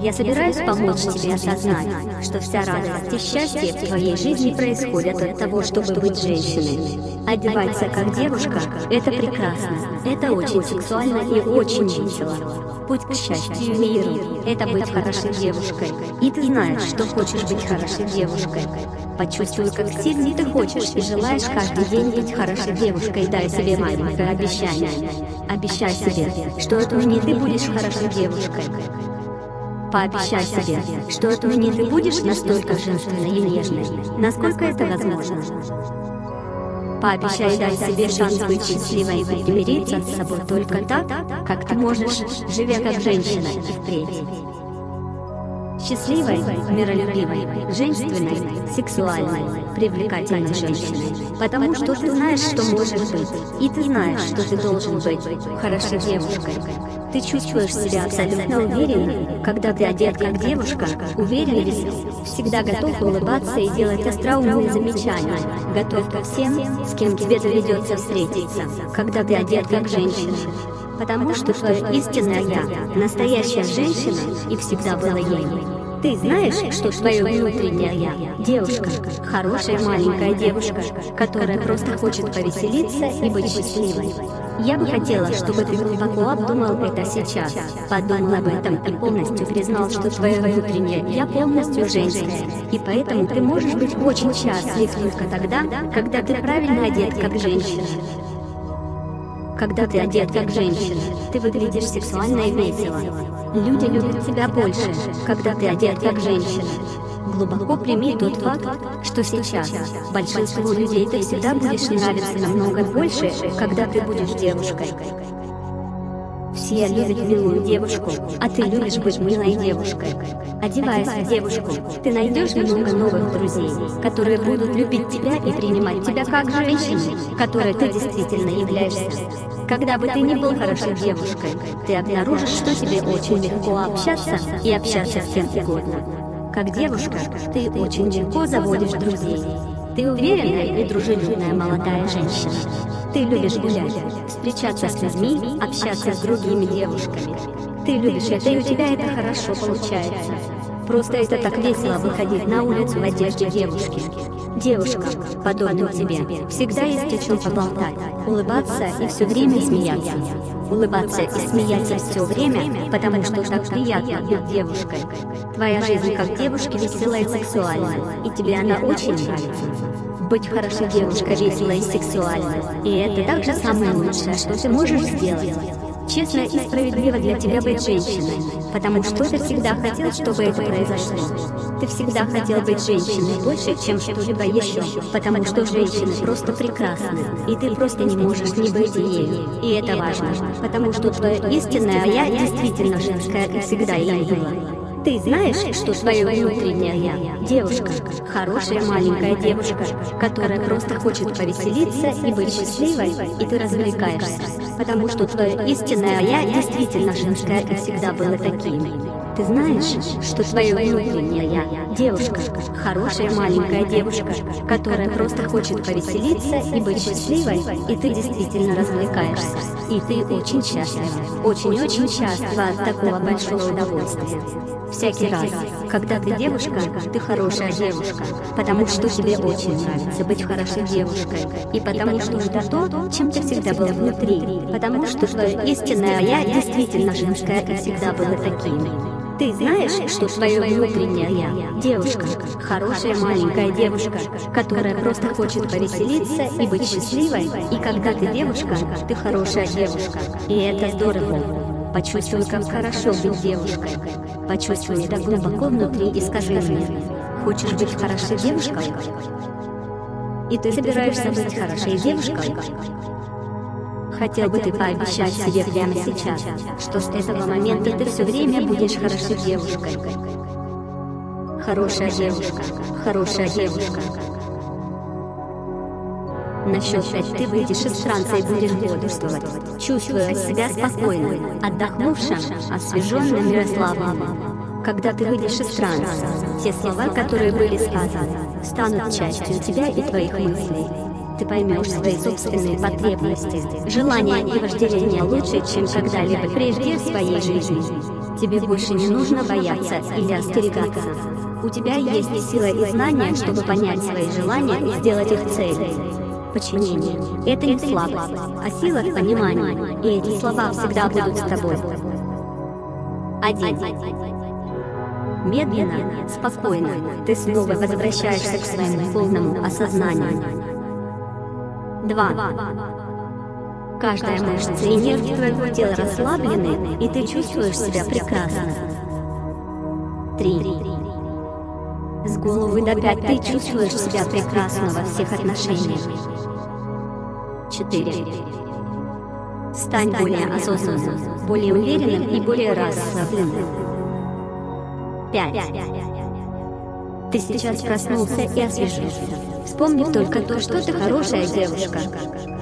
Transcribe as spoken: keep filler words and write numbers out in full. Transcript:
Я собираюсь помочь тебе осознать, что вся радость и счастье в твоей жизни происходят от того, чтобы быть женщиной. Одеваться как девушка – это прекрасно, это очень сексуально и очень весело. Путь к счастью и миру – это быть хорошей девушкой. И ты знаешь, что хочешь быть хорошей девушкой. Почувствуй, как сильно ты хочешь и желаешь каждый день быть хорошей девушкой. Дай себе маленькое обещание. Обещай себе, что отныне ты будешь хорошей девушкой. Пообещай себе, что отныне ты будешь настолько женственной и нежной, насколько это возможно. Пообещай дать себе шанс быть счастливой и примириться с собой только так, как ты можешь, живя как женщина и впредь. Счастливой, миролюбивой, женственной, сексуальной, привлекательной женщиной. Потому что ты знаешь, что можешь быть. И ты знаешь, что ты должен быть хорошей девушкой. Ты чувствуешь себя абсолютно уверенной, когда ты одет как девушка, уверен весь, всегда готов улыбаться и делать остроумные замечания, готов ко всем, с кем тебе доведется встретиться, когда ты одет как женщина. Потому что твое истинное «я» – настоящая женщина и всегда была ей. Ты знаешь, что твое внутреннее «я» – девушка, хорошая маленькая девушка, которая просто хочет повеселиться и быть счастливой. Я бы хотела, чтобы ты глубоко обдумал это сейчас, подумал об этом и полностью признал, что твое внутреннее «я» полностью женское, и поэтому ты можешь быть очень счастлив только тогда, когда ты правильно одет как женщина. Когда ты одет как женщина, ты выглядишь сексуально и весело. Люди любят тебя больше, когда ты одет как женщина. Глубоко прими тот факт, что сейчас большинству людей ты всегда будешь нравиться намного больше, когда ты будешь девушкой. Все любят милую девушку, а ты любишь быть милой девушкой. Одеваясь в девушку, ты найдешь много новых друзей, которые будут любить тебя и принимать тебя как женщину, которой ты действительно являешься. Когда бы ты ни был хорошей девушкой, ты обнаружишь, что тебе очень легко общаться и общаться с кем угодно. Как девушка, ты очень легко заводишь друзей. Ты уверенная и дружелюбная молодая женщина. Ты любишь гулять, встречаться с людьми, общаться с другими девушками. Ты любишь это, и у тебя это хорошо получается. Просто это так весело выходить на улицу в одежде девушки. Девушка, подобно тебе, всегда есть о чем поболтать, улыбаться и все время смеяться. Улыбаться и смеяться все время, потому что так приятно быть девушкой. Твоя жизнь как девушки веселая и сексуальная, и тебе она очень нравится. Быть хорошей девушкой веселой и сексуальной, и это также самое лучшее, что ты можешь сделать. Честно и справедливо для тебя быть женщиной, потому что ты всегда хотел, чтобы это произошло. Ты всегда хотел быть женщиной больше, чем что-либо еще, потому что женщины просто прекрасны, и ты просто не можешь не быть ею. И это важно, потому что твое истинное «я» действительно женское и всегда ей было. Ты знаешь, что твое внутреннее «я» – девушка, хорошая маленькая девушка, которая просто хочет повеселиться и быть счастливой, и ты развлекаешься, потому что твое истинное «я» действительно женское и всегда было таким. Ты знаешь, что твое внутреннее «я» – девушка, хорошая маленькая девушка, которая просто хочет повеселиться и быть счастливой, и ты действительно развлекаешься, и ты очень счастлива, очень-очень счастлива от такого большого удовольствия. Всякий раз, когда ты девушка, ты хорошая девушка, потому что тебе очень нравится быть хорошей девушкой, и потому что это то, чем ты всегда был внутри, потому что твое истинное «я» действительно женское и всегда было таким. Ты знаешь, что твое внутреннее «я» – девушка, хорошая маленькая девушка, которая просто хочет повеселиться и быть счастливой, и когда ты девушка, ты хорошая девушка, и это здорово. Почувствуй, как хорошо быть девушкой. Почувствуй это глубоко внутри и скажи мне: хочешь быть хорошей девушкой? И ты собираешься быть хорошей девушкой? Хотел бы ты пообещать себе прямо сейчас, что с этого момента ты все время будешь хорошей девушкой. Хорошая девушка, хорошая девушка. На счет пять ты выйдешь из транса и будешь бодрствовать, чувствуя себя спокойным, отдохнувшим, освеженным и расслабленным. Когда ты выйдешь из транса, те слова, которые были сказаны, станут частью тебя и твоих мыслей. Ты поймешь свои собственные потребности, желания и вожделения лучше, чем когда-либо прежде в своей жизни. Тебе больше не нужно бояться или остерегаться. У тебя есть сила и знания, чтобы понять свои желания и сделать их целью. Подчинение – это не слабость, а сила в понимании, и эти слова всегда будут с тобой. Один. Медленно, спокойно, ты снова возвращаешься к своему полному осознанию. Два. Каждая мышца и нерв твоего тела расслаблены, и ты чувствуешь себя прекрасно. Три. С головы до пят ты чувствуешь себя прекрасно во всех отношениях. Четыре. Стань более осознанным, более уверенным и более расслабленным. Пять. Ты сейчас проснулся и освежился. Вспомни только то, что ты хорошая девушка.